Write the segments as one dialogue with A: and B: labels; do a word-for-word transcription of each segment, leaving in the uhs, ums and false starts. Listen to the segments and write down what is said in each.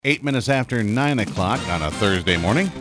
A: Eight minutes after nine o'clock on a Thursday morning.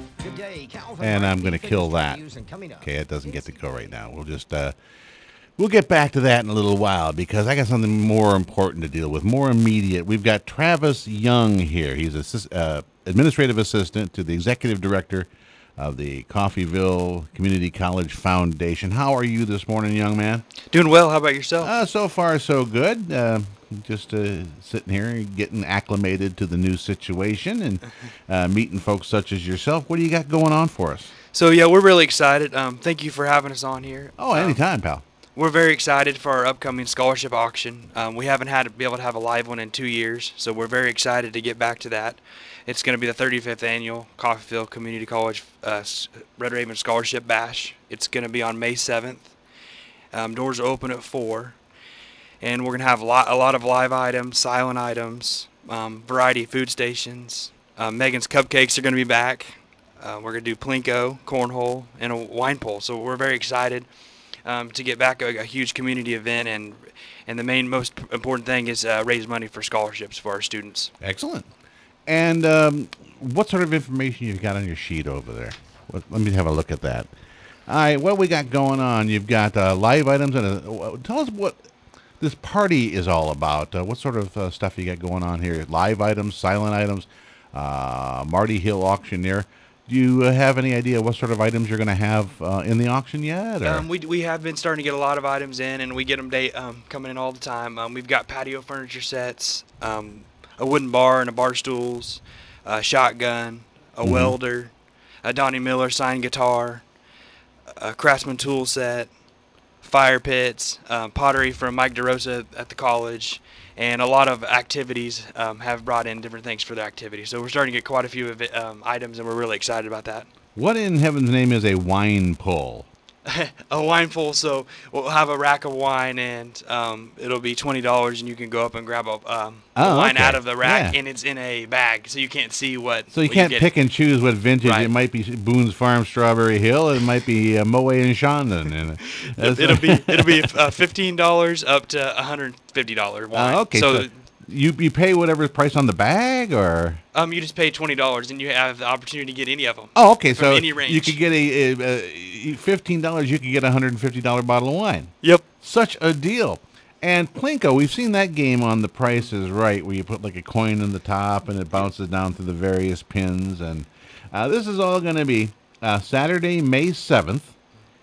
A: And I'm going to kill that. Okay, it doesn't get to go right now. We'll just, uh, we'll get back to that in a little while because I got something more important to deal with, more immediate. We've got Travis Young here. He's assist, uh, administrative assistant to the executive director of the Coffeyville Community College Foundation. How are you this morning, young man?
B: Doing well. How about yourself?
A: Uh, so far, so good. Uh, just uh, sitting here, getting acclimated to the new situation and uh, meeting folks such as yourself. What do you got going on for us?
B: So, yeah, we're really excited. Um, thank you for having us on here.
A: Oh, anytime, um, pal.
B: We're very excited for our upcoming scholarship auction. Um, we haven't had to be able to have a live one in two years, so we're very excited to get back to that. It's going to be the thirty-fifth annual Coffeyville Community College uh, Red Raven Scholarship Bash. It's going to be on May seventh. Um, doors are open at four. And we're going to have a lot, a lot of live items, silent items, um, variety of food stations. Uh, Megan's Cupcakes are going to be back. Uh, we're going to do Plinko, Cornhole, and a wine pull. So we're very excited um, to get back a, a huge community event. And and the main, most important thing is uh, raise money for scholarships for our students.
A: Excellent. And um, what sort of information you've got on your sheet over there? Let, let me have a look at that. All right, what we got going on? You've got uh, live items. and a, Tell us what this party is all about. Uh, what sort of uh, stuff you got going on here? Live items, silent items, uh, Marty Hill auctioneer. Do you uh, have any idea what sort of items you're going to have uh, in the auction yet?
B: Um, we we have been starting to get a lot of items in, and we get them day, um, coming in all the time. Um, we've got patio furniture sets, um, a wooden bar and a bar stools, a shotgun, a mm-hmm. welder, a Donnie Miller signed guitar, a Craftsman tool set, fire pits, um, pottery from Mike DeRosa at the college, and a lot of activities um, have brought in different things for the activities. So we're starting to get quite a few of it, um, items, and we're really excited about that.
A: What in heaven's name is a wine pull?
B: A wine pull, so we'll have a rack of wine, and um, it'll be twenty dollars, and you can go up and grab a, um,
A: oh,
B: a wine
A: okay.
B: out of the rack,
A: yeah.
B: and it's in a bag, so you can't see what.
A: So you
B: what
A: can't pick and choose what vintage.
B: Right.
A: It might be Boone's Farm Strawberry Hill. It might be uh, Moe and Chandon. And
B: it'll be it'll be uh, fifteen dollars up to a hundred fifty dollar wine.
A: Uh, okay, so, so you you pay whatever price on the bag, or
B: um you just pay twenty dollars, and you have the opportunity to get any of them.
A: Oh, okay, so
B: any range.
A: You could get a, a, a fifteen dollars. You could get a hundred and fifty dollar bottle of wine.
B: Yep,
A: such a deal. And Plinko, we've seen that game on The Price is Right, where you put like a coin in the top and it bounces down through the various pins. And uh, this is all going to be uh, Saturday, May seventh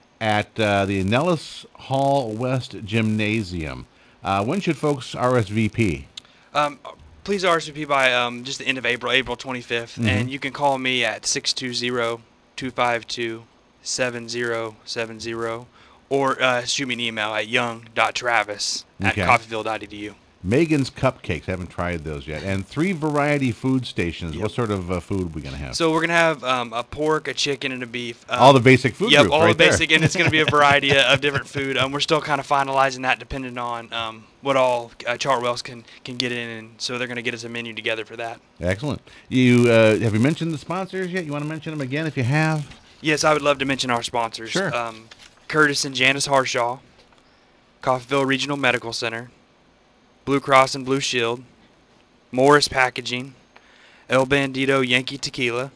A: at uh, the Nellis Hall West Gymnasium. Uh, when should folks R S V P?
B: Um, please R S V P by um, just the end of April, April twenty-fifth. Mm-hmm. And you can call me at six two zero, two five two, seven zero seven zero. Or uh, shoot me an email at young dot travis
A: okay.
B: at coffeyville dot e d u.
A: Megan's Cupcakes. Haven't tried those yet. And three variety food stations.
B: Yep.
A: What sort of uh, food are we going to have?
B: So we're going to have um, a pork, a chicken, and a beef. Um,
A: all the basic food
B: Yep,
A: groups
B: all
A: right
B: the basic.
A: there.
B: And it's going to be a variety of different food. Um, we're still kind of finalizing that depending on um, what all uh, Chartwells can, can get in. And so they're going to get us a menu together for that.
A: Excellent. You uh, Have you mentioned the sponsors yet? You want to mention them again if you have?
B: Yes, I would love to mention our sponsors.
A: Sure.
B: Um, Curtis and Janice Harshaw, Coffeyville Regional Medical Center, Blue Cross and Blue Shield, Morris Packaging, El Bandito Yankee Tequila,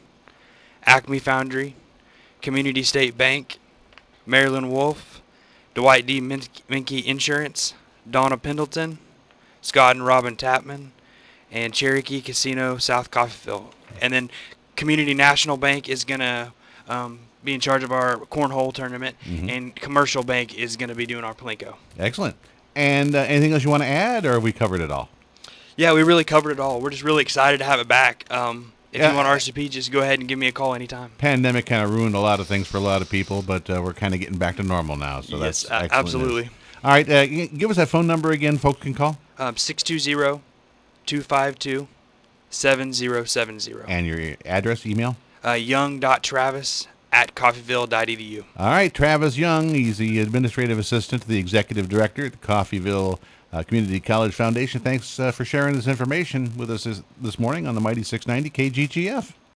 B: Acme Foundry, Community State Bank, Marilyn Wolf, Dwight D. Min- Minke Insurance, Donna Pendleton, Scott and Robin Tapman, and Cherokee Casino South Coffeyville. And then Community National Bank is going to um, be in charge of our cornhole tournament, mm-hmm. and Commercial Bank is going to be doing our Plinko.
A: Excellent. And uh, anything else you want to add, or have we covered it all?
B: Yeah, we really covered it all. We're just really excited to have it back. Um, if
A: yeah.
B: you want R S V P, just go ahead and give me a call anytime.
A: Pandemic kind of ruined a lot of things for a lot of people, but uh, we're kind of getting back to normal now. So
B: yes,
A: that's excellent
B: absolutely.
A: News. All right, uh, give us that phone number again, folks can call.
B: Um, six two zero, two five two, seven zero seven zero.
A: And your address, email?
B: Uh, young dot travis at coffeyville dot e d u.
A: All right, Travis Young. He's the administrative assistant to the executive director at the Coffeyville uh, Community College Foundation. Thanks uh, for sharing this information with us this, this morning on the Mighty six ninety K G G F.